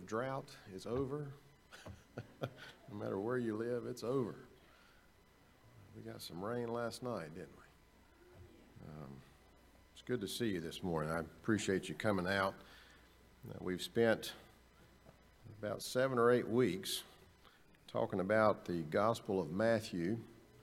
drought is over. No matter where you live, it's over. We got some rain last night, didn't we? It's good to see you this morning. I appreciate you coming out. We've spent about 7 or 8 weeks talking about the Gospel of Matthew.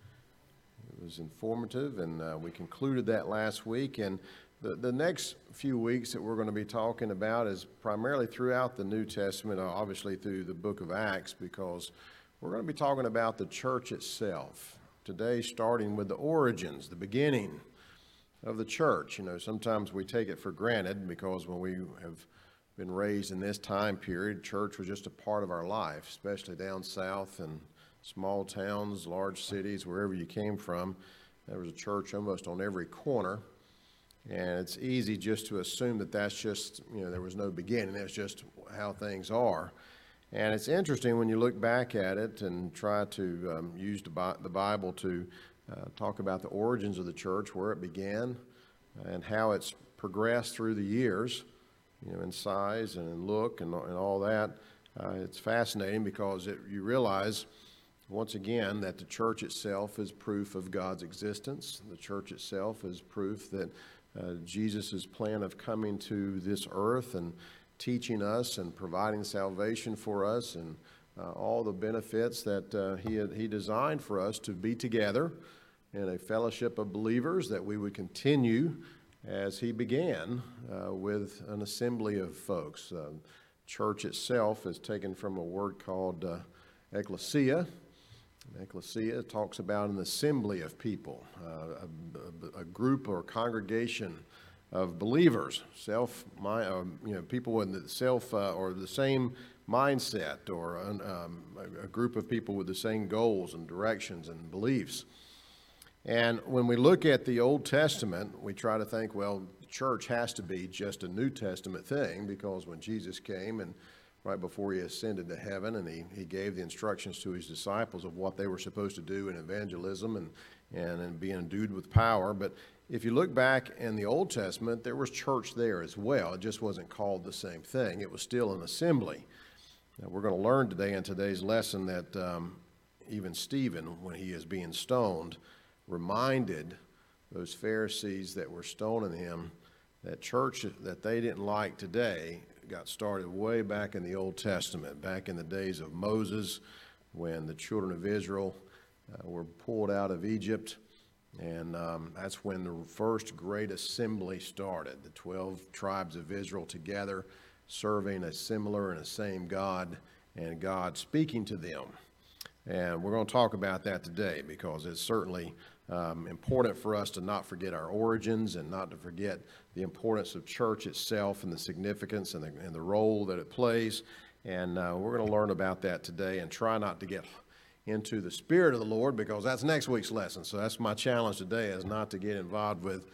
It was informative, and we concluded that last week. And the next few weeks that we're going to be talking about is primarily throughout the New Testament, obviously through the book of Acts, because we're going to be talking about the church itself. Today, starting with the origins, the beginning of the church. You know, sometimes we take it for granted because when we have been raised in this time period, church was just a part of our life, especially down south and small towns, large cities, wherever you came from. There was a church almost on every corner. And it's easy just to assume that that's just, there was no beginning. That's just how things are. And it's interesting when you look back at it and try to use the Bible to talk about the origins of the church, where it began, and how it's progressed through the years, in size and in look and all that. It's fascinating because you realize, once again, that the church itself is proof of God's existence. The church itself is proof that Jesus' plan of coming to this earth and teaching us and providing salvation for us and all the benefits that he designed for us to be together in a fellowship of believers, that we would continue as he began with an assembly of folks. Church itself is taken from a word called ecclesia. Ecclesia talks about an assembly of people, a group or congregation of believers, people with the or the same mindset, or a group of people with the same goals and directions and beliefs. And when we look at the Old Testament, we try to think, well, the church has to be just a New Testament thing, because when Jesus came and right before he ascended to heaven, and he gave the instructions to his disciples of what they were supposed to do in evangelism and being endued with power. But if you look back in the Old Testament, there was church there as well. It just wasn't called the same thing. It was still an assembly. Now, we're going to learn today in today's lesson that even Stephen, when he is being stoned, reminded those Pharisees that were stoning him that church that they didn't like today got started way back in the Old Testament, back in the days of Moses, when the children of Israel were pulled out of Egypt. And that's when the first great assembly started, the 12 tribes of Israel together, serving a similar and the same God, and God speaking to them. And we're going to talk about that today, because it's certainly important for us to not forget our origins and not to forget the importance of church itself and the significance and the role that it plays. And we're going to learn about that today and try not to get into the Spirit of the Lord, because that's next week's lesson. So that's my challenge today, is not to get involved with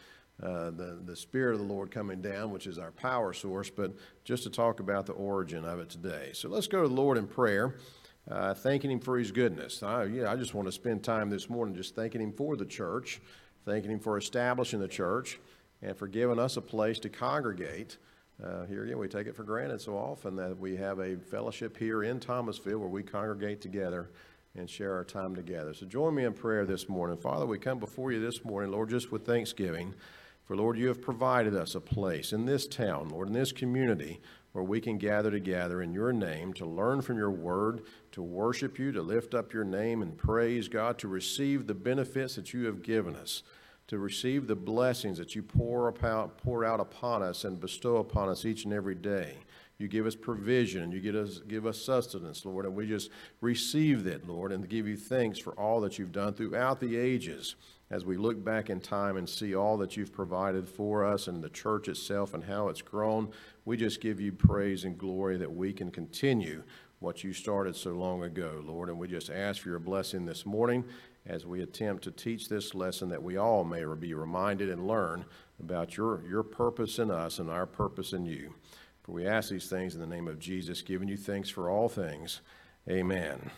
the Spirit of the Lord coming down, which is our power source, but just to talk about the origin of it today. So let's go to the Lord in prayer. Thanking him for his goodness. I just want to spend time this morning just thanking him for the church, thanking him for establishing the church, and for giving us a place to congregate. Here again, we take it for granted so often that we have a fellowship here in Thomasville where we congregate together and share our time together. So join me in prayer this morning. Father, we come before you this morning, Lord, just with thanksgiving. For, Lord, you have provided us a place in this town, Lord, in this community, where we can gather together in your name to learn from your word, to worship you, to lift up your name and praise, God, to receive the benefits that you have given us, to receive the blessings that you pour out upon us and bestow upon us each and every day. You give us provision, and you give us sustenance, Lord, and we just receive that, Lord, and give you thanks for all that you've done throughout the ages. As we look back in time and see all that you've provided for us and the church itself and how it's grown, we just give you praise and glory that we can continue what you started so long ago, Lord. And we just ask for your blessing this morning as we attempt to teach this lesson, that we all may be reminded and learn about your purpose in us and our purpose in you. For we ask these things in the name of Jesus, giving you thanks for all things. Amen.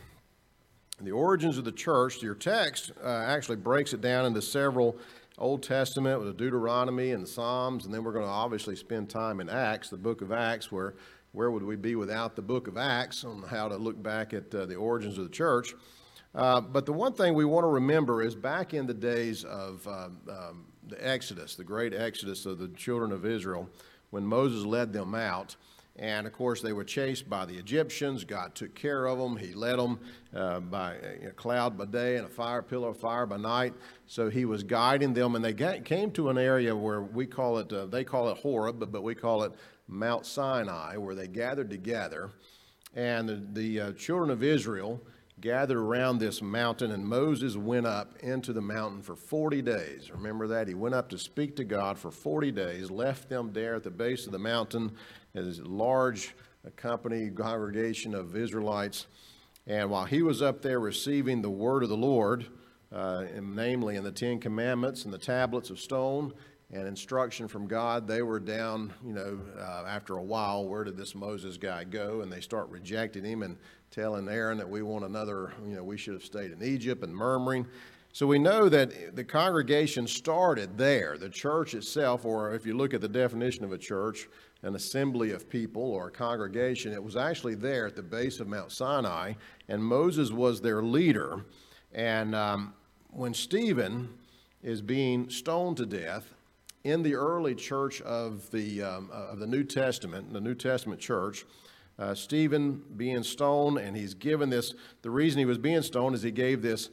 The origins of the church, your text actually breaks it down into several Old Testament with the Deuteronomy and the Psalms, and then we're going to obviously spend time in Acts, the book of Acts, where where would we be without the book of Acts on how to look back at the origins of the church. But the one thing we want to remember is back in the days of the Exodus, the great Exodus of the children of Israel, when Moses led them out. And, of course, they were chased by the Egyptians. God took care of them. He led them by a cloud by day and a pillar of fire by night. So he was guiding them. And they came to an area where we call it, they call it Horeb, but we call it Mount Sinai, where they gathered together. And the children of Israel gathered around this mountain, and Moses went up into the mountain for 40 days. Remember that? He went up to speak to God for 40 days, left them there at the base of the mountain as a large company, congregation of Israelites. And while he was up there receiving the word of the Lord, namely in the Ten Commandments and the tablets of stone and instruction from God, they were down, after a while, where did this Moses guy go? And they start rejecting him and telling Aaron that we want another, we should have stayed in Egypt, and murmuring. So we know that the congregation started there. The church itself, or if you look at the definition of a church, an assembly of people or a congregation, it was actually there at the base of Mount Sinai, and Moses was their leader. And when Stephen is being stoned to death in the early church of the New Testament, the New Testament church, Stephen being stoned, and he's given this, the reason he was being stoned is he gave this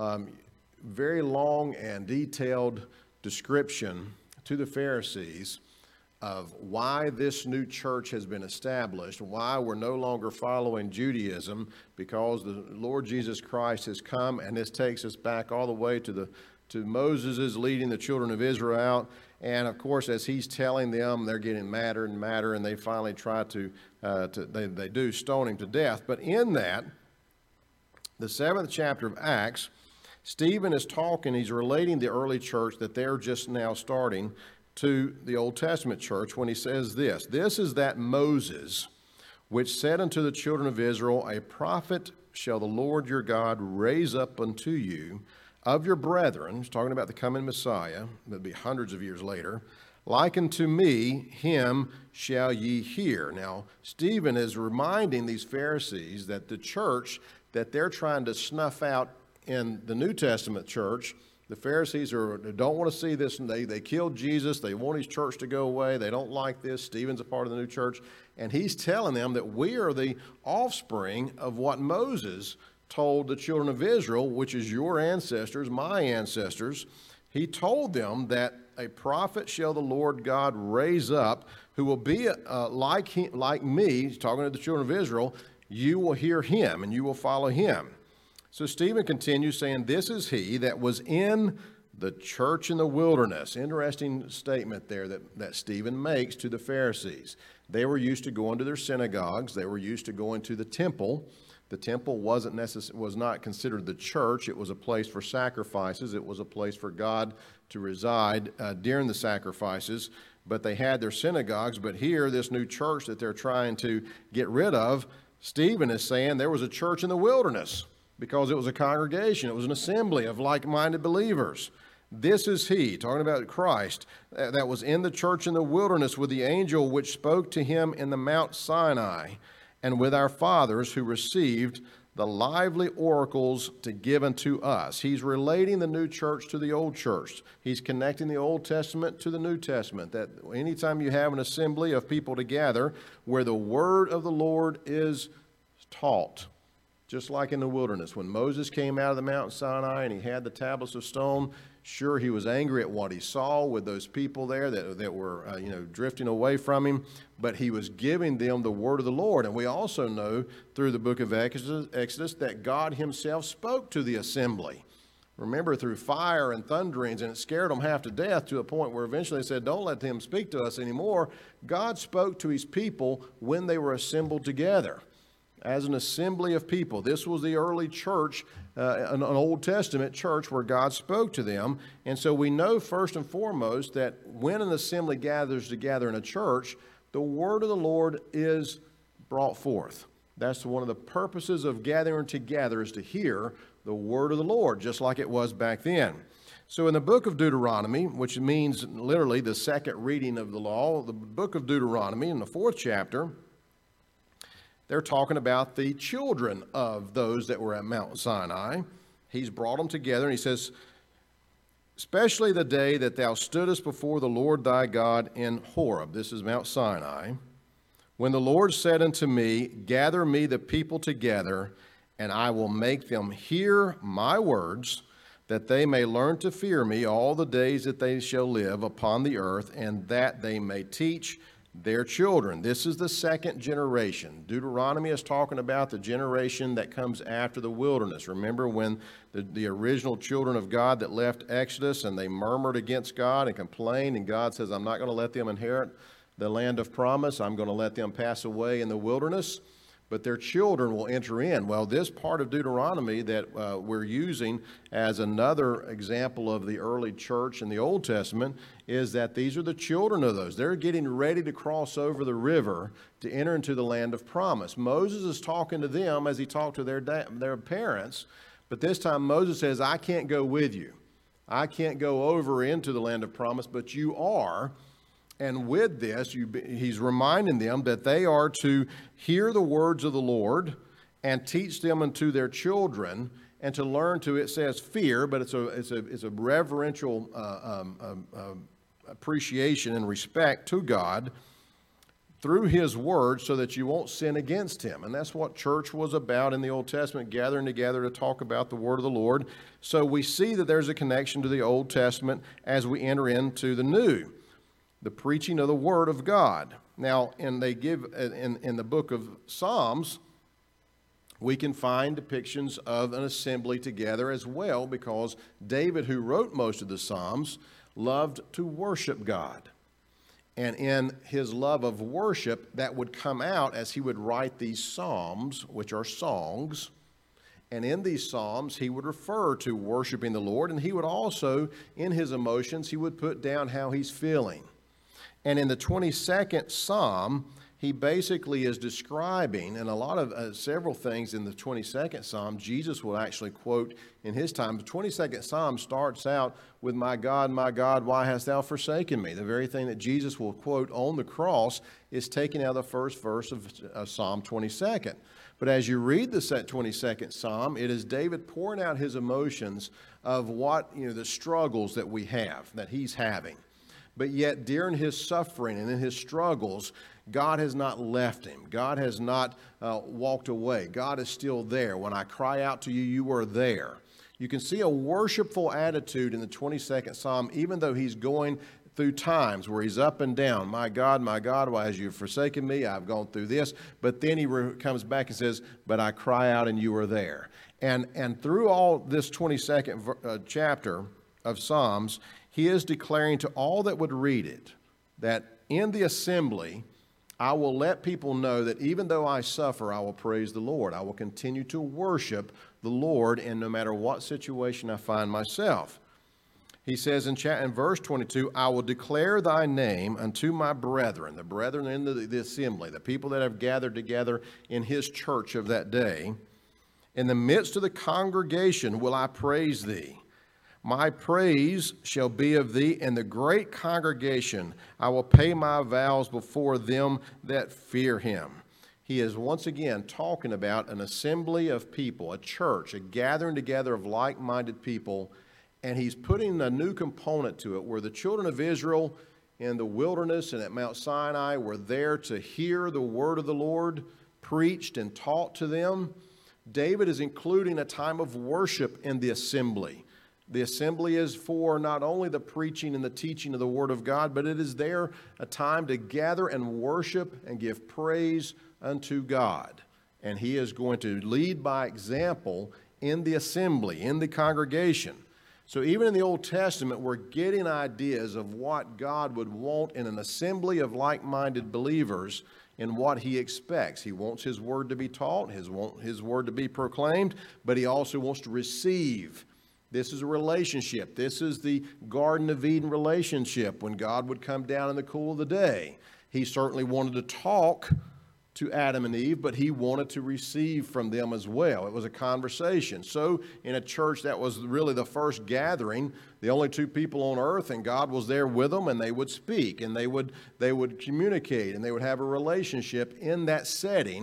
very long and detailed description to the Pharisees of why this new church has been established, why we're no longer following Judaism, because the Lord Jesus Christ has come, and this takes us back all the way to Moses leading the children of Israel out. And of course, as he's telling them, they're getting madder and madder, and they finally try they do stone him to death. But in that, the 7th chapter of Acts, Stephen is talking, he's relating the early church that they're just now starting to the Old Testament church when he says this: "This is that Moses, which said unto the children of Israel, A prophet shall the Lord your God raise up unto you of your brethren," he's talking about the coming Messiah, that'll be hundreds of years later, "like unto me, him shall ye hear." Now, Stephen is reminding these Pharisees that the church that they're trying to snuff out in the New Testament church, the Pharisees don't want to see this, and they killed Jesus. They want his church to go away. They don't like this. Stephen's a part of the new church. And he's telling them that we are the offspring of what Moses told the children of Israel, which is your ancestors, my ancestors. He told them that a prophet shall the Lord God raise up, who will be like me. He's talking to the children of Israel. You will hear him, and you will follow him. So Stephen continues saying, "This is he that was in the church in the wilderness." Interesting statement there that Stephen makes to the Pharisees. They were used to going to their synagogues. They were used to going to the temple. The temple was not considered the church. It was a place for sacrifices. It was a place for God to reside during the sacrifices. But they had their synagogues. But here, this new church that they're trying to get rid of, Stephen is saying there was a church in the wilderness, because it was a congregation. It was an assembly of like-minded believers. This is he, talking about Christ, that was in the church in the wilderness with the angel which spoke to him in the Mount Sinai, and with our fathers who received the lively oracles to give unto us. He's relating the new church to the old church. He's connecting the Old Testament to the New Testament, that anytime you have an assembly of people together where the word of the Lord is taught, just like in the wilderness, when Moses came out of the Mount Sinai and he had the tablets of stone, sure, he was angry at what he saw with those people there that were, drifting away from him, but he was giving them the word of the Lord. And we also know through the book of Exodus that God himself spoke to the assembly. Remember, through fire and thunderings, and it scared them half to death, to a point where eventually they said, "Don't let him speak to us anymore." God spoke to his people when they were assembled together as an assembly of people. This was the early church, an Old Testament church where God spoke to them. And so we know first and foremost that when an assembly gathers together in a church, the word of the Lord is brought forth. That's one of the purposes of gathering together, is to hear the word of the Lord, just like it was back then. So in the book of Deuteronomy, which means literally the second reading of the law, the book of Deuteronomy in the 4th chapter, they're talking about the children of those that were at Mount Sinai. He's brought them together, and he says, especially the day that thou stoodest before the Lord thy God in Horeb. This is Mount Sinai. When the Lord said unto me, gather me the people together, and I will make them hear my words, that they may learn to fear me all the days that they shall live upon the earth, and that they may teach their children. This is the second generation. Deuteronomy is talking about the generation that comes after the wilderness. Remember when the original children of God that left Exodus and they murmured against God and complained, and God says, I'm not going to let them inherit the land of promise. I'm going to let them pass away in the wilderness, but their children will enter in. Well, this part of Deuteronomy that we're using as another example of the early church in the Old Testament is that these are the children of those. They're getting ready to cross over the river to enter into the land of promise. Moses is talking to them as he talked to their parents, but this time Moses says, I can't go with you. I can't go over into the land of promise, but you are. And with this, he's reminding them that they are to hear the words of the Lord and teach them unto their children, and to learn to, it says fear, but it's a reverential appreciation and respect to God through his word, so that you won't sin against him. And that's what church was about in the Old Testament, gathering together to talk about the word of the Lord. So we see that there's a connection to the Old Testament as we enter into the New. The preaching of the Word of God. Now, and they give in the book of Psalms, we can find depictions of an assembly together as well, because David, who wrote most of the Psalms, loved to worship God. And in his love of worship, that would come out as he would write these psalms, which are songs. And in these psalms, he would refer to worshiping the Lord, and he would also, in his emotions, he would put down how he's feeling. And in the 22nd Psalm, he basically is describing, and a lot of several things in the 22nd Psalm, Jesus will actually quote in his time. The 22nd Psalm starts out with, my God, why hast thou forsaken me? The very thing that Jesus will quote on the cross is taken out of the first verse of Psalm 22nd. But as you read the 22nd Psalm, it is David pouring out his emotions of what, the struggles that we have, that he's having. But yet during his suffering and in his struggles, God has not left him. God has not walked away. God is still there. When I cry out to you, you are there. You can see a worshipful attitude in the 22nd Psalm, even though he's going through times where he's up and down. My God, why has you forsaken me? I've gone through this. But then he comes back and says, but I cry out and you are there. And through all this 22nd chapter of Psalms, he is declaring to all that would read it that in the assembly, I will let people know that even though I suffer, I will praise the Lord. I will continue to worship the Lord in no matter what situation I find myself. He says in verse 22, I will declare thy name unto my brethren, the brethren in the assembly, the people that have gathered together in his church of that day. In the midst of the congregation will I praise thee. My praise shall be of thee in the great congregation. I will pay my vows before them that fear him. He is once again talking about an assembly of people, a church, a gathering together of like-minded people, and he's putting a new component to it where the children of Israel in the wilderness and at Mount Sinai were there to hear the word of the Lord preached and taught to them. David is including a time of worship in the assembly. The assembly is for not only the preaching and the teaching of the Word of God, but it is there a time to gather and worship and give praise unto God. And he is going to lead by example in the assembly, in the congregation. So even in the Old Testament, we're getting ideas of what God would want in an assembly of like-minded believers and what he expects. He wants his word to be taught, his word to be proclaimed, but he also wants to receive. This is a relationship. This is the Garden of Eden relationship when God would come down in the cool of the day. He certainly wanted to talk to Adam and Eve, but he wanted to receive from them as well. It was a conversation. So in a church that was really the first gathering, the only two people on earth, and God was there with them, and they would speak, and they would communicate, and they would have a relationship in that setting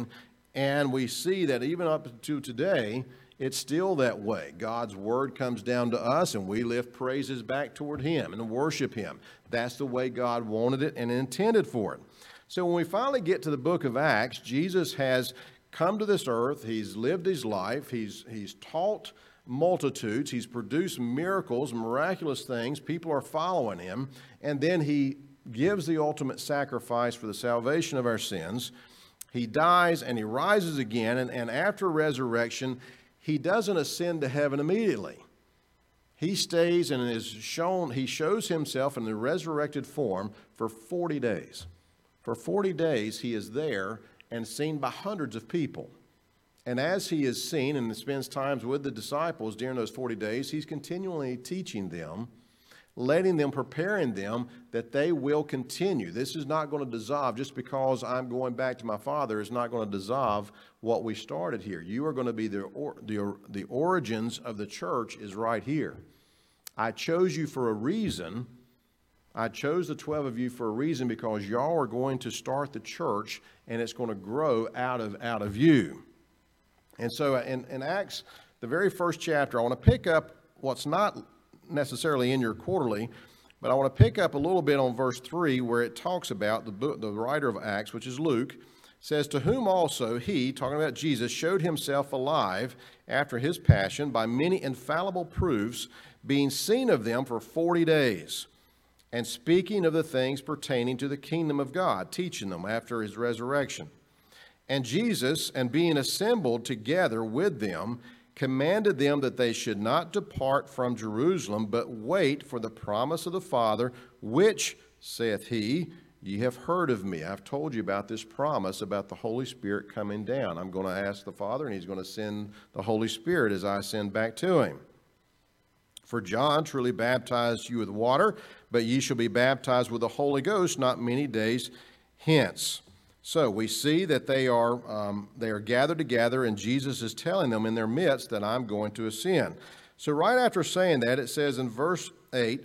And we see that even up to today, it's still that way. God's word comes down to us and we lift praises back toward him and worship him. That's the way God wanted it and intended for it. So when we finally get to the book of Acts, Jesus has come to this earth. He's lived his life. He's taught multitudes. He's produced miracles, miraculous things. People are following him. And then he gives the ultimate sacrifice for the salvation of our sins. He dies and he rises again. And after resurrection, he doesn't ascend to heaven immediately. He stays and he shows himself in the resurrected form for 40 days. For 40 days, he is there and seen by hundreds of people. And as he is seen and spends times with the disciples during those 40 days, he's continually teaching them, letting them, preparing them that they will continue. This is not going to dissolve. Just because I'm going back to my Father is not going to dissolve what we started here. You are going to be the origins of the church is right here. I chose you for a reason. I chose the 12 of you for a reason, because y'all are going to start the church and it's going to grow out of you. And so in Acts, the very first chapter, I want to pick up what's not necessarily in your quarterly, but I want to pick up a little bit on verse 3 where it talks about the writer of Acts, which is Luke, says, to whom also he, talking about Jesus, showed himself alive after his passion by many infallible proofs, being seen of them for 40 days. And speaking of the things pertaining to the kingdom of God, teaching them after his resurrection. And Jesus, and being assembled together with them, commanded them that they should not depart from Jerusalem, but wait for the promise of the Father, which, saith he, ye have heard of me. I've told you about this promise about the Holy Spirit coming down. I'm going to ask the Father, and he's going to send the Holy Spirit as I send back to him. For John truly baptized you with water, but ye shall be baptized with the Holy Ghost not many days hence. So we see that they are gathered together, and Jesus is telling them in their midst that I'm going to ascend. So right after saying that, it says in verse 8,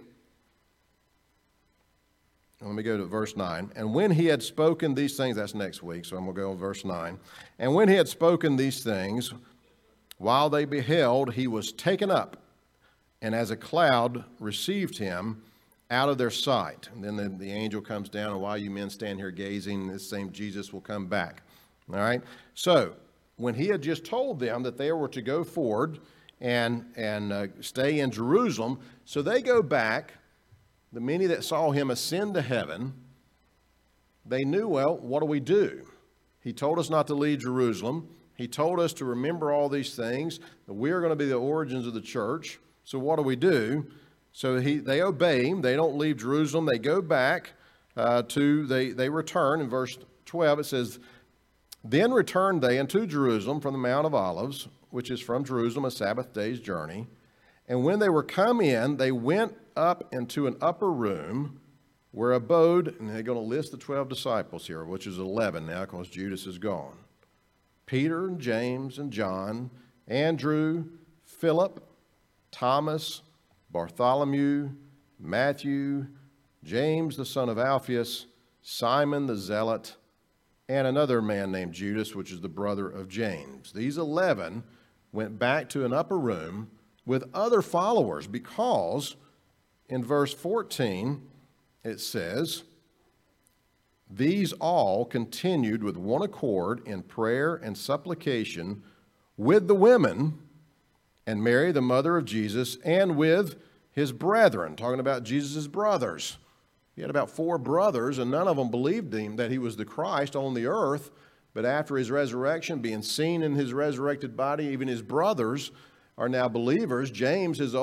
let me go to verse 9. And when he had spoken these things, that's next week, so I'm going to go to verse 9. And when he had spoken these things, while they beheld, he was taken up, and as a cloud received him out of their sight. And then the angel comes down, and while you men stand here gazing, this same Jesus will come back. All right? So when he had just told them that they were to go forward and stay in Jerusalem, so they go back, the many that saw him ascend to heaven, they knew, well, what do we do? He told us not to leave Jerusalem. He told us to remember all these things, that we are going to be the origins of the church. So what do we do? So they obey him. They don't leave Jerusalem. They go back they return. In verse 12 it says, then returned they unto Jerusalem from the Mount of Olives, which is from Jerusalem a Sabbath day's journey. And when they were come in, they went up into an upper room where abode, and they're going to list the 12 disciples here, which is 11 now because Judas is gone. Peter and James and John, Andrew, Philip, Thomas, Bartholomew, Matthew, James the son of Alphaeus, Simon the Zealot, and another man named Judas, which is the brother of James. These 11 went back to an upper room with other followers, because in verse 14 it says, these all continued with one accord in prayer and supplication with the women and Mary, the mother of Jesus, and with his brethren, talking about Jesus' brothers. He had about 4 brothers, and none of them believed him that he was the Christ on the earth. But after his resurrection, being seen in his resurrected body, even his brothers are now believers. James, his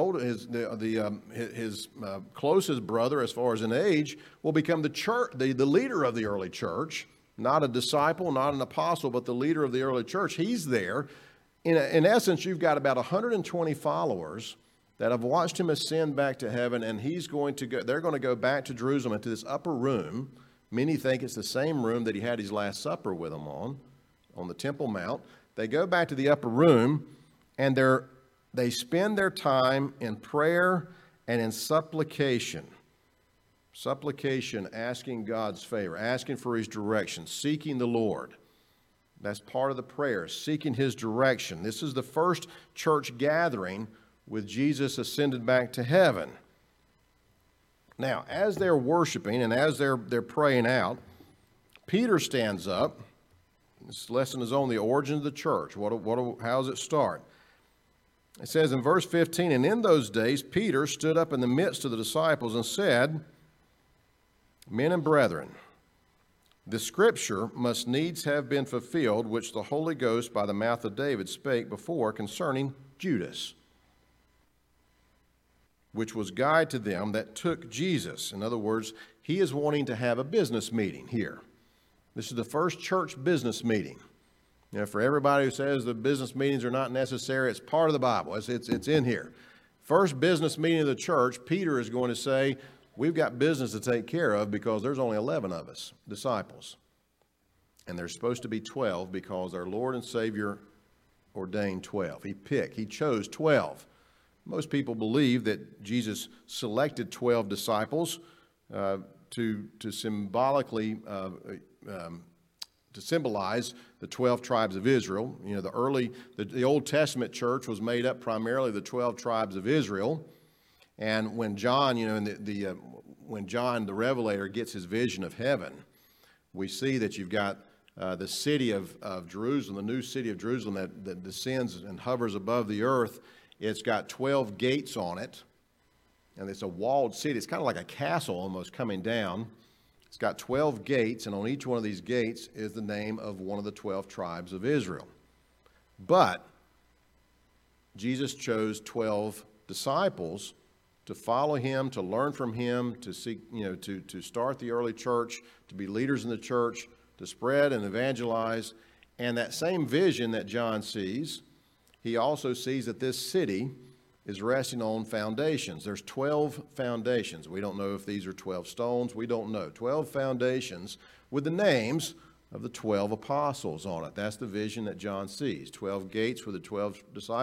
closest brother as far as in age, will become the leader of the early church. Not a disciple, not an apostle, but the leader of the early church. He's there. In essence, you've got about 120 followers that have watched him ascend back to heaven, and they're going to go back to Jerusalem into this upper room. Many think it's the same room that he had his Last Supper with them on the Temple Mount. They go back to the upper room, and they spend their time in prayer and in supplication. Supplication, asking God's favor, asking for his direction, seeking the Lord. That's part of the prayer, seeking his direction. This is the first church gathering with Jesus ascended back to heaven. Now, as they're worshiping and as they're praying out, Peter stands up. This lesson is on the origin of the church. How does it start? It says in verse 15, "And in those days Peter stood up in the midst of the disciples and said, 'Men and brethren, the scripture must needs have been fulfilled, which the Holy Ghost by the mouth of David spake before concerning Judas, which was guide to them that took Jesus.'" In other words, he is wanting to have a business meeting here. This is the first church business meeting. For everybody who says the business meetings are not necessary, it's part of the Bible. It's in here. First business meeting of the church, Peter is going to say, we've got business to take care of because there's only 11 of us, disciples. And there's supposed to be 12 because our Lord and Savior ordained 12. He chose 12. Most people believe that Jesus selected 12 disciples to symbolically to symbolize the 12 tribes of Israel. The Old Testament church was made up primarily of the 12 tribes of Israel. And when John, when John the Revelator gets his vision of heaven, we see that you've got the city of Jerusalem, the new city of Jerusalem that descends and hovers above the earth. It's got 12 gates on it, and it's a walled city. It's kind of like a castle almost coming down. It's got 12 gates, and on each one of these gates is the name of one of the 12 tribes of Israel. But Jesus chose 12 disciples to follow him, to learn from him, to seek, to start the early church, to be leaders in the church, to spread and evangelize. And that same vision that John sees, he also sees that this city is resting on foundations. There's 12 foundations. We don't know if these are 12 stones. We don't know. 12 foundations with the names of the 12 apostles on it. That's the vision that John sees. 12 gates with the 12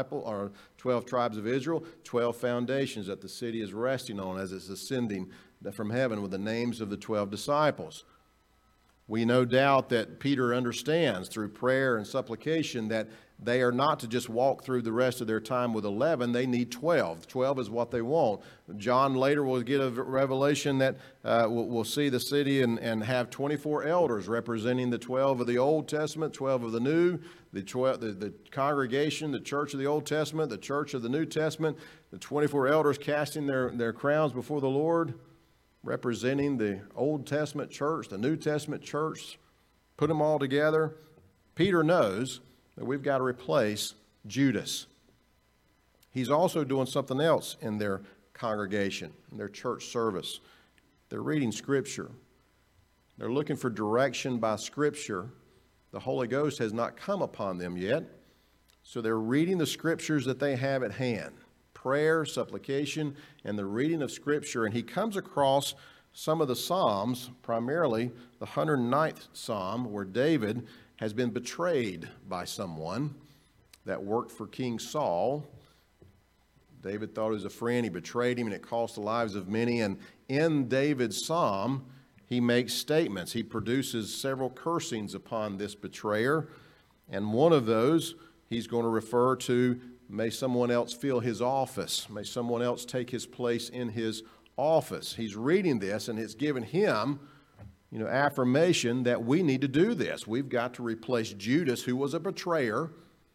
tribes of Israel, 12 foundations that the city is resting on as it's ascending from heaven with the names of the 12 disciples. We no doubt that Peter understands through prayer and supplication that they are not to just walk through the rest of their time with 11. They need 12. 12 is what they want. John later will get a revelation that we'll see the city and have 24 elders representing the 12 of the Old Testament, 12 of the New, the congregation, the church of the Old Testament, the church of the New Testament, the 24 elders casting their crowns before the Lord, representing the Old Testament church, the New Testament church. Put them all together. Peter knows that we've got to replace Judas. He's also doing something else in their congregation, in their church service. They're reading Scripture. They're looking for direction by Scripture. The Holy Ghost has not come upon them yet, so they're reading the Scriptures that they have at hand. Prayer, supplication, and the reading of Scripture. And he comes across some of the Psalms, primarily the 109th Psalm, where David has been betrayed by someone that worked for King Saul. David thought he was a friend. He betrayed him, and it cost the lives of many. And in David's Psalm, he makes statements. He produces several cursings upon this betrayer. And one of those, he's going to refer to, may someone else fill his office. May someone else take his place in his office. He's reading this, and it's given him, affirmation that we need to do this. We've got to replace Judas, who was a betrayer,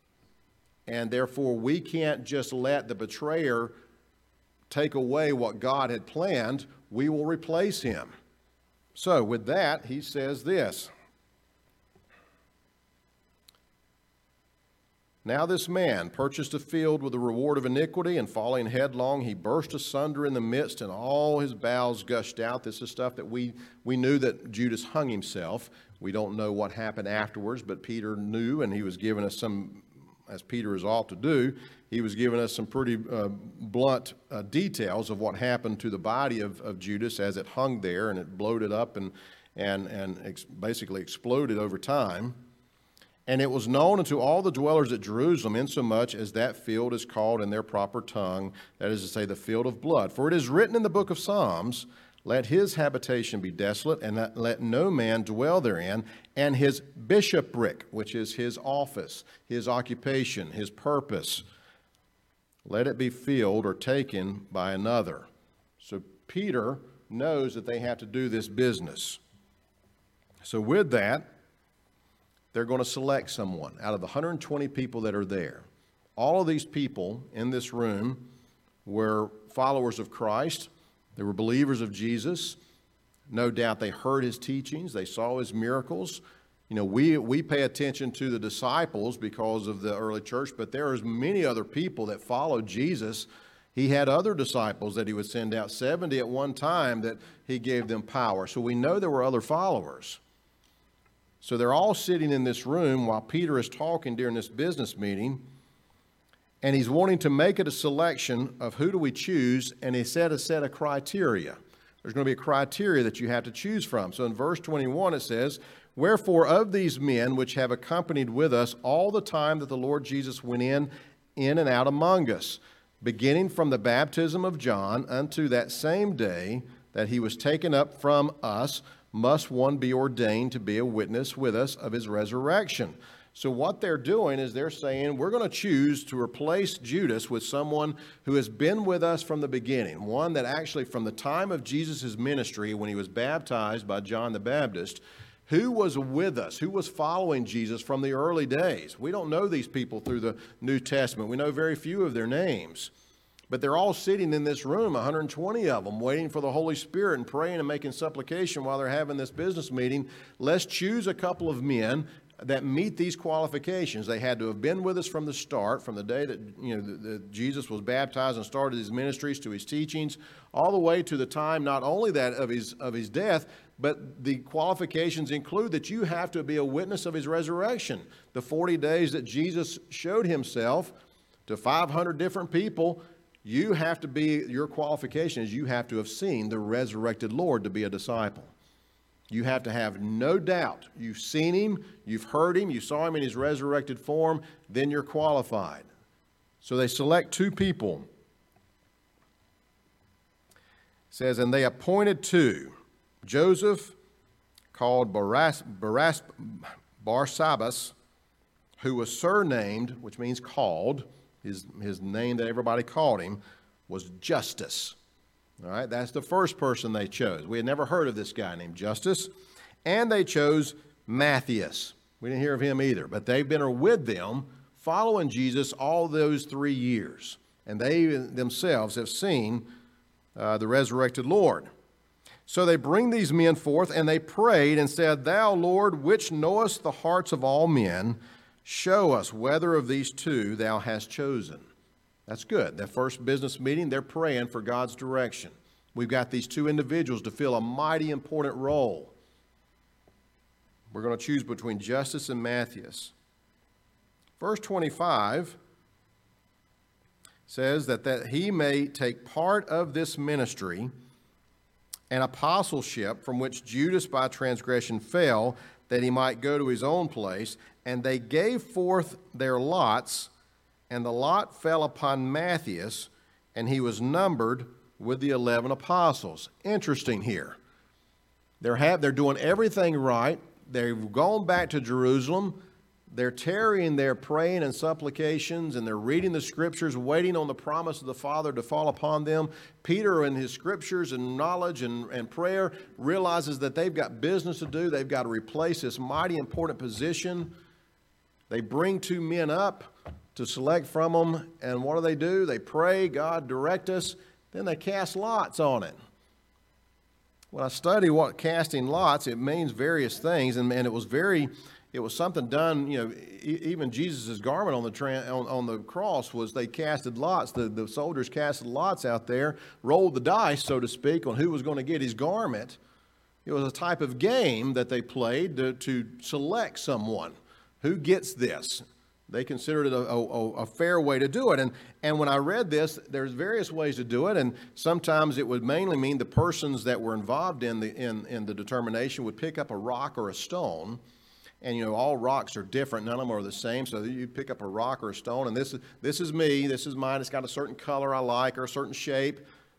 and therefore we can't just let the betrayer take away what God had planned. We will replace him. So with that, he says this. Now this man purchased a field with the reward of iniquity, and falling headlong, he burst asunder in the midst, and all his bowels gushed out. This is stuff that we knew that Judas hung himself. We don't know what happened afterwards, but Peter knew, and he was giving us some, as Peter is ought to do, he was giving us some pretty blunt details of what happened to the body of Judas as it hung there, and it bloated up and basically exploded over time. And it was known unto all the dwellers at Jerusalem, insomuch as that field is called in their proper tongue, that is to say, the field of blood. For it is written in the book of Psalms, Let his habitation be desolate, and let no man dwell therein, and his bishopric, which is his office, his occupation, his purpose, let it be filled or taken by another. So Peter knows that they have to do this business. So with that, they're going to select someone out of the 120 people that are there. All of these people in this room were followers of Christ. They were believers of Jesus. No doubt they heard his teachings. They saw his miracles. You know, we pay attention to the disciples because of the early church, but there are many other people that followed Jesus. He had other disciples that he would send out, 70 at one time, that he gave them power. So we know there were other followers. So they're all sitting in this room while Peter is talking during this business meeting, and he's wanting to make it a selection of who do we choose, and he set a set of criteria. There's going to be a criteria that you have to choose from. So in verse 21 it says, "Wherefore of these men which have accompanied with us all the time that the Lord Jesus went in and out among us, beginning from the baptism of John unto that same day that he was taken up from us, must one be ordained to be a witness with us of his resurrection." So what they're doing is they're saying, we're going to choose to replace Judas with someone who has been with us from the beginning, one that actually from the time of Jesus' ministry when he was baptized by John the Baptist, who was with us, who was following Jesus from the early days. We don't know these people through the New Testament. We know very few of their names. But they're all sitting in this room, 120 of them, waiting for the Holy Spirit and praying and making supplication while they're having this business meeting. Let's choose a couple of men that meet these qualifications. They had to have been with us from the start, from the day that Jesus was baptized and started his ministries to his teachings, all the way to the time not only that of his death, but the qualifications include that you have to be a witness of his resurrection. The 40 days that Jesus showed himself to 500 different people, you have to be, your qualification is you have to have seen the resurrected Lord to be a disciple. You have to have no doubt. You've seen him, you've heard him, you saw him in his resurrected form, then you're qualified. So they select two people. It says, "And they appointed two, Joseph, called Barsabbas, who was surnamed," which means called, his name that everybody called him was Justus. All right, that's the first person they chose. We had never heard of this guy named Justus. And they chose Matthias. We didn't hear of him either, but they've been with them following Jesus all those 3 years. And they themselves have seen the resurrected Lord. So they bring these men forth, and they prayed and said, "Thou, Lord, which knowest the hearts of all men, show us whether of these two thou hast chosen." That's good. That first business meeting, they're praying for God's direction. We've got these two individuals to fill a mighty important role. We're going to choose between Justus and Matthias. Verse 25 says that he may take part of this ministry and apostleship from which Judas by transgression fell, that he might go to his own place. And they gave forth their lots, and the lot fell upon Matthias, and he was numbered with the 11 apostles. Interesting here. They're doing everything right. They've gone back to Jerusalem. They're tarrying there praying and supplications, and they're reading the scriptures, waiting on the promise of the Father to fall upon them. Peter, in his scriptures and knowledge and prayer, realizes that they've got business to do. They've got to replace this mighty important position. They bring two men up to select from them, and what do? They pray, "God, direct us." Then they cast lots on it. When I study what casting lots, it means various things, and it was something done. Even Jesus' garment on the cross was they casted lots. The soldiers casted lots out there, rolled the dice, so to speak, on who was going to get his garment. It was a type of game that they played to select someone. Who gets this? They considered it a fair way to do it. And when I read this, there's various ways to do it. And sometimes it would mainly mean the persons that were involved in the determination would pick up a rock or a stone. And, all rocks are different. None of them are the same. So you pick up a rock or a stone, and this is me. This is mine. It's got a certain color I like or a certain shape.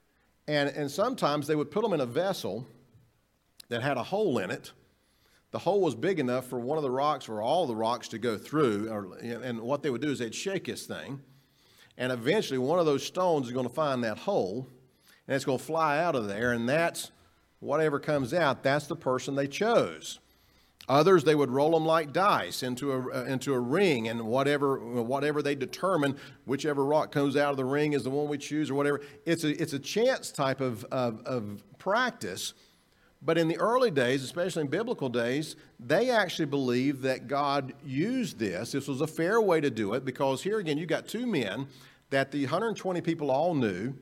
And sometimes they would put them in a vessel that had a hole in it. The hole was big enough for one of the rocks or all the rocks to go through. And what they would do is they'd shake this thing. And eventually one of those stones is going to find that hole. And it's going to fly out of there. And that's whatever comes out, that's the person they chose. Others, they would roll them like dice into a ring, and whatever they determine, whichever rock comes out of the ring is the one we choose or whatever. It's a chance type of practice. But in the early days, especially in biblical days, they actually believed that God used this. This was a fair way to do it, because here again, you got two men that the 120 people all knew.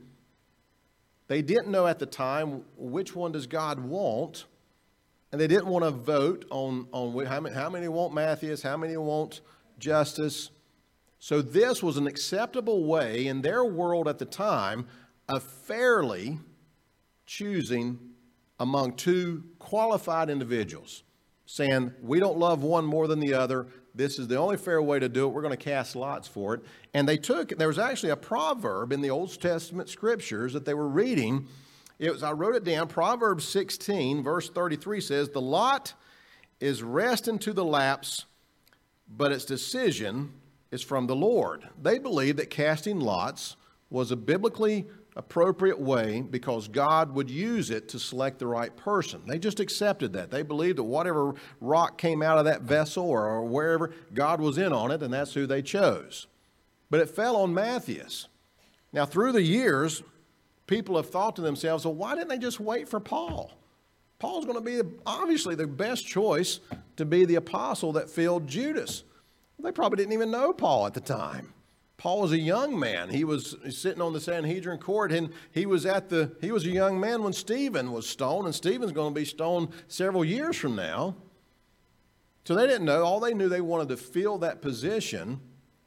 They didn't know at the time which one does God want. And they didn't want to vote on how many want Matthias, how many want Justus. So this was an acceptable way in their world at the time of fairly choosing among two qualified individuals, saying, we don't love one more than the other. This is the only fair way to do it. We're going to cast lots for it. And there was actually a proverb in the Old Testament scriptures that they were reading. I wrote it down. Proverbs 16, verse 33 says, the lot is rest into the laps, but its decision is from the Lord. They believed that casting lots was a biblically appropriate way because God would use it to select the right person. They just accepted that. They believed that whatever rock came out of that vessel or wherever, God was in on it, and that's who they chose. But it fell on Matthias. Now, through the years, people have thought to themselves, well, why didn't they just wait for Paul? Paul's going to be obviously the best choice to be the apostle that filled Judas. They probably didn't even know Paul at the time. Paul was a young man. He was sitting on the Sanhedrin court, and he was a young man when Stephen was stoned, and Stephen's going to be stoned several years from now. So they didn't know. All they knew, they wanted to fill that position.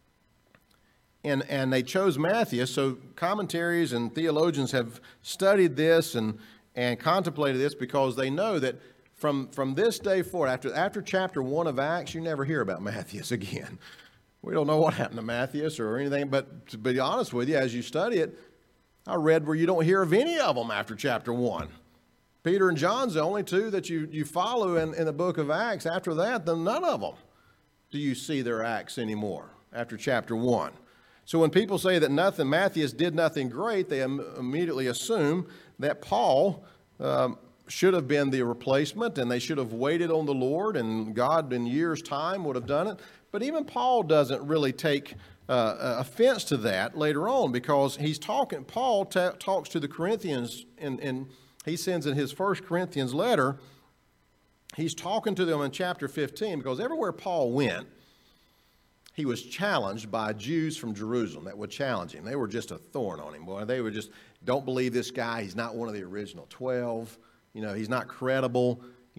And they chose Matthias. So commentaries and theologians have studied this and contemplated this, because they know that from this day forward, after chapter 1 of Acts, you never hear about Matthias again. We don't know what happened to Matthias or anything, but to be honest with you, as you study it, I read where you don't hear of any of them after chapter 1. Peter and John's the only two that you follow in the book of Acts. After that, then none of them do you see their acts anymore after chapter 1. So when people say that Matthias did nothing great, they immediately assume that Paul should have been the replacement, and they should have waited on the Lord, and God in years' time would have done it. But even Paul doesn't really take offense to that later on, because Paul talks to the Corinthians, and he sends in his 1 Corinthians letter, he's talking to them in chapter 15, because everywhere Paul went, he was challenged by Jews from Jerusalem that would challenge him. They were just a thorn on him, boy. They were just, don't believe this guy. He's not one of the original 12. He's not credible.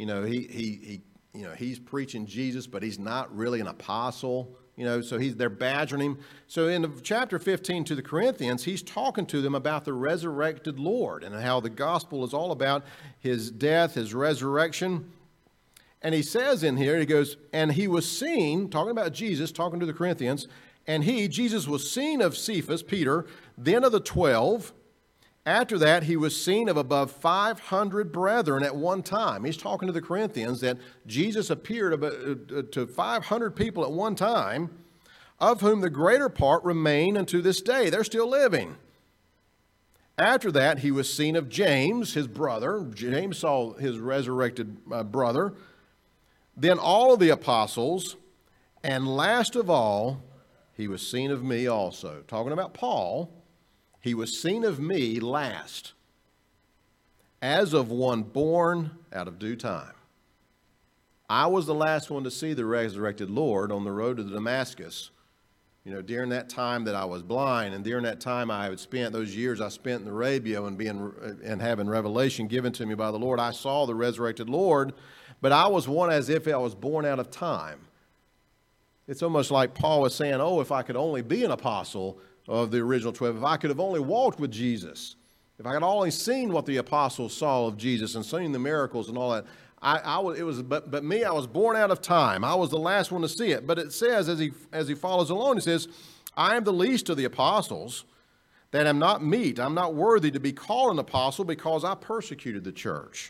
He's preaching Jesus, but he's not really an apostle. So they're badgering him. So in chapter 15 to the Corinthians, he's talking to them about the resurrected Lord and how the gospel is all about his death, his resurrection. And he says in here, he goes, and he was seen, talking about Jesus, talking to the Corinthians, and Jesus was seen of Cephas, Peter, then of the 12. After that, he was seen of above 500 brethren at one time. He's talking to the Corinthians that Jesus appeared to 500 people at one time, of whom the greater part remain unto this day. They're still living. After that, he was seen of James, his brother. James saw his resurrected brother. Then all of the apostles, and last of all, he was seen of me also. Talking about Paul, he was seen of me last, as of one born out of due time. I was the last one to see the resurrected Lord on the road to Damascus. During that time that I was blind, and during that time I had spent, those years I spent in Arabia and having revelation given to me by the Lord, I saw the resurrected Lord, but I was one as if I was born out of time. It's almost like Paul was saying, if I could only be an apostle of the original 12, if I could have only walked with Jesus, if I had only seen what the apostles saw of Jesus and seen the miracles and all that, but me, I was born out of time. I was the last one to see it. But it says, as he follows along, it says, I am the least of the apostles, that am not meet. I'm not worthy to be called an apostle because I persecuted the church.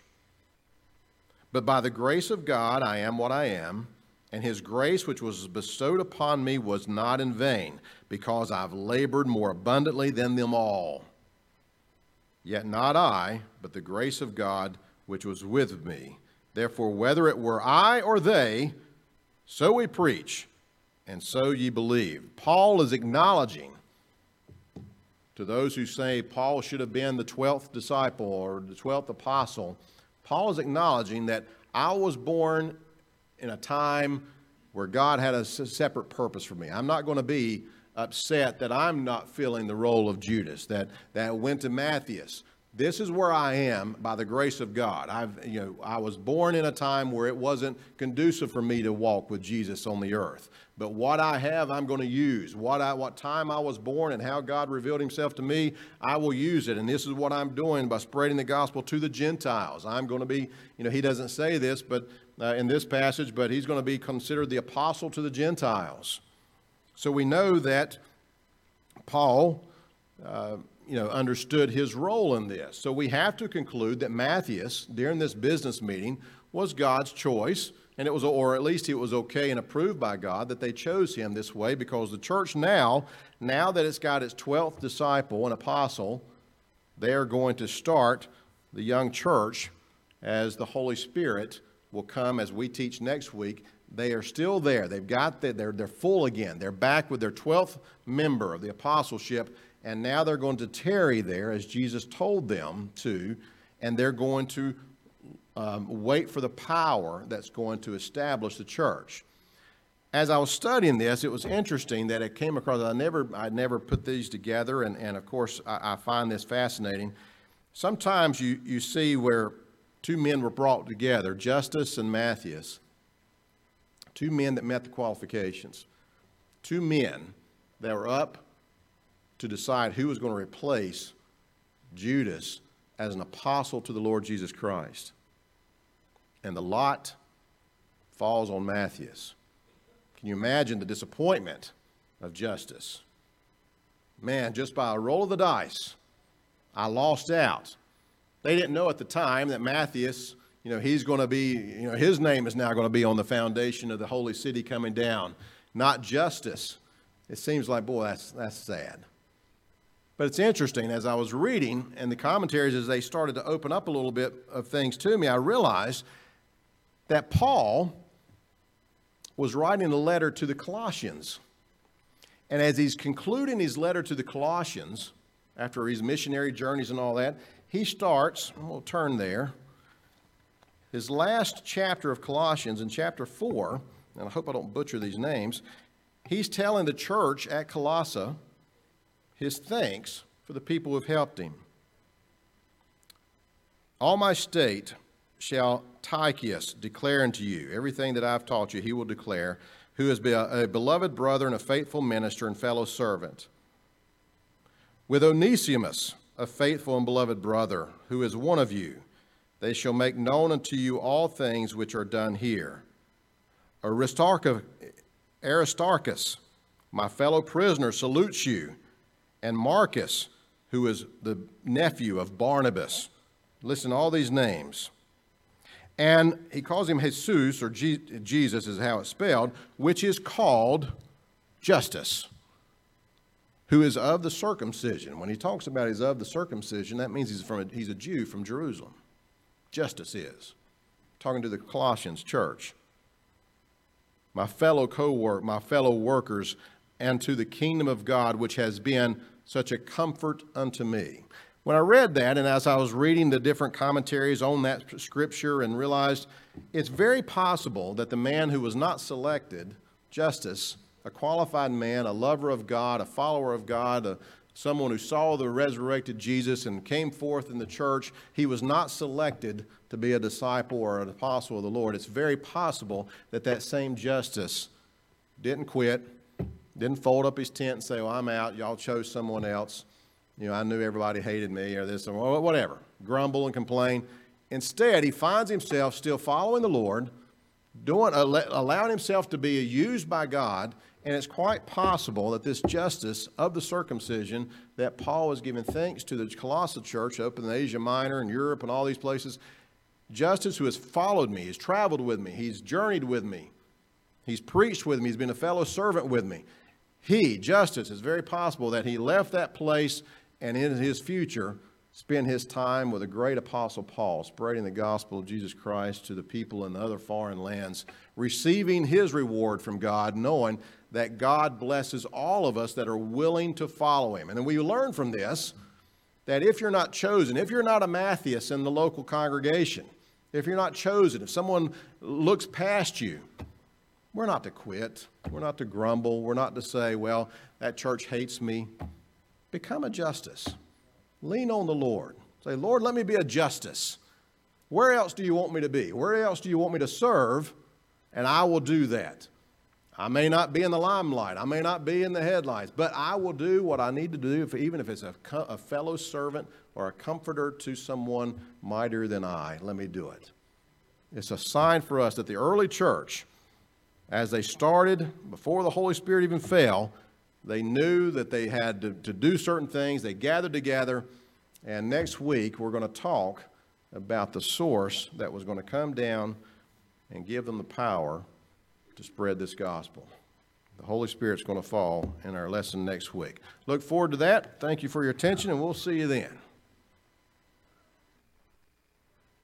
But by the grace of God I am what I am, and his grace which was bestowed upon me was not in vain, because I've labored more abundantly than them all. Yet not I, but the grace of God which was with me. Therefore, whether it were I or they, so we preach, and so ye believe. Paul is acknowledging to those who say Paul should have been the 12th disciple or the 12th apostle, Paul is acknowledging that I was born in a time where God had a separate purpose for me. I'm not going to be upset that I'm not filling the role of Judas, that went to Matthias. This is where I am by the grace of God. I was born in a time where it wasn't conducive for me to walk with Jesus on the earth. But what I have, I'm going to use. What time I was born and how God revealed himself to me, I will use it. And this is what I'm doing by spreading the gospel to the Gentiles. I'm going to be, he doesn't say this but in this passage, but he's going to be considered the apostle to the Gentiles. So we know that Paul, understood his role in this. So we have to conclude that Matthias, during this business meeting, was God's choice, and it was, or at least it was okay and approved by God that they chose him this way, because the church now that it's got its 12th disciple, an apostle, they're going to start the young church as the Holy Spirit will come, as we teach next week. They are still there. They're full again. They're back with their 12th member of the apostleship, and now they're going to tarry there as Jesus told them to, and they're going to wait for the power that's going to establish the church. As I was studying this, it was interesting that it came across. I never put these together, and of course I find this fascinating. Sometimes you see where two men were brought together, Justus and Matthias, two men that met the qualifications, two men that were up to decide who was going to replace Judas as an apostle to the Lord Jesus Christ. And the lot falls on Matthias. Can you imagine the disappointment of Justus? Man, just by a roll of the dice, I lost out. They didn't know at the time that Matthias, he's going to be, his name is now going to be on the foundation of the holy city coming down, not Justus. It seems like, boy, that's sad. But it's interesting, as I was reading, and the commentaries, as they started to open up a little bit of things to me, I realized that Paul was writing a letter to the Colossians. And as he's concluding his letter to the Colossians, after his missionary journeys and all that, he starts, we'll turn there, his last chapter of Colossians, in chapter 4, and I hope I don't butcher these names, he's telling the church at Colossae his thanks for the people who have helped him. All my state shall Tychicus declare unto you. Everything that I've taught you, he will declare, who is a beloved brother and a faithful minister and fellow servant. With Onesimus, a faithful and beloved brother, who is one of you, they shall make known unto you all things which are done here. Aristarchus, my fellow prisoner, salutes you, and Marcus, who is the nephew of Barnabas. Listen to all these names. And he calls him Jesus, or Jesus is how it's spelled, which is called Justus, who is of the circumcision. When he talks about he's of the circumcision, that means he's a Jew from Jerusalem. Justus is. Talking to the Colossians church. My fellow workers, and to the kingdom of God, which has been such a comfort unto me. When I read that, and as I was reading the different commentaries on that scripture, and realized it's very possible that the man who was not selected, Justus, a qualified man, a lover of God, a follower of God, someone who saw the resurrected Jesus and came forth in the church, he was not selected to be a disciple or an apostle of the Lord. It's very possible that that same Justus didn't quit, didn't fold up his tent and say, well, I'm out, y'all chose someone else. I knew everybody hated me or this or whatever. Grumble and complain. Instead, he finds himself still following the Lord, allowing himself to be used by God, And it's quite possible that this justice of the circumcision that Paul was giving thanks to the Colossian church up in Asia Minor and Europe and all these places, Justus, who has followed me, has traveled with me, he's journeyed with me, he's preached with me, he's been a fellow servant with me. Justus, it's very possible that he left that place and in his future spend his time with the great apostle Paul, spreading the gospel of Jesus Christ to the people in the other foreign lands, receiving his reward from God, knowing that God blesses all of us that are willing to follow him. And then we learn from this that if you're not chosen, if you're not a Matthias in the local congregation, if you're not chosen, if someone looks past you, we're not to quit. We're not to grumble. We're not to say, well, that church hates me. Become a Justus. Lean on the Lord. Say, Lord, let me be a Justus. Where else do you want me to be? Where else do you want me to serve? And I will do that. I may not be in the limelight. I may not be in the headlines, but I will do what I need to do, even if it's a fellow servant or a comforter to someone mightier than I. Let me do it. It's a sign for us that the early church, as they started, before the Holy Spirit even fell, they knew that they had to do certain things. They gathered together, and next week we're going to talk about the source that was going to come down and give them the power to spread this gospel. The Holy Spirit's going to fall in our lesson next week. Look forward to that. Thank you for your attention, and we'll see you then.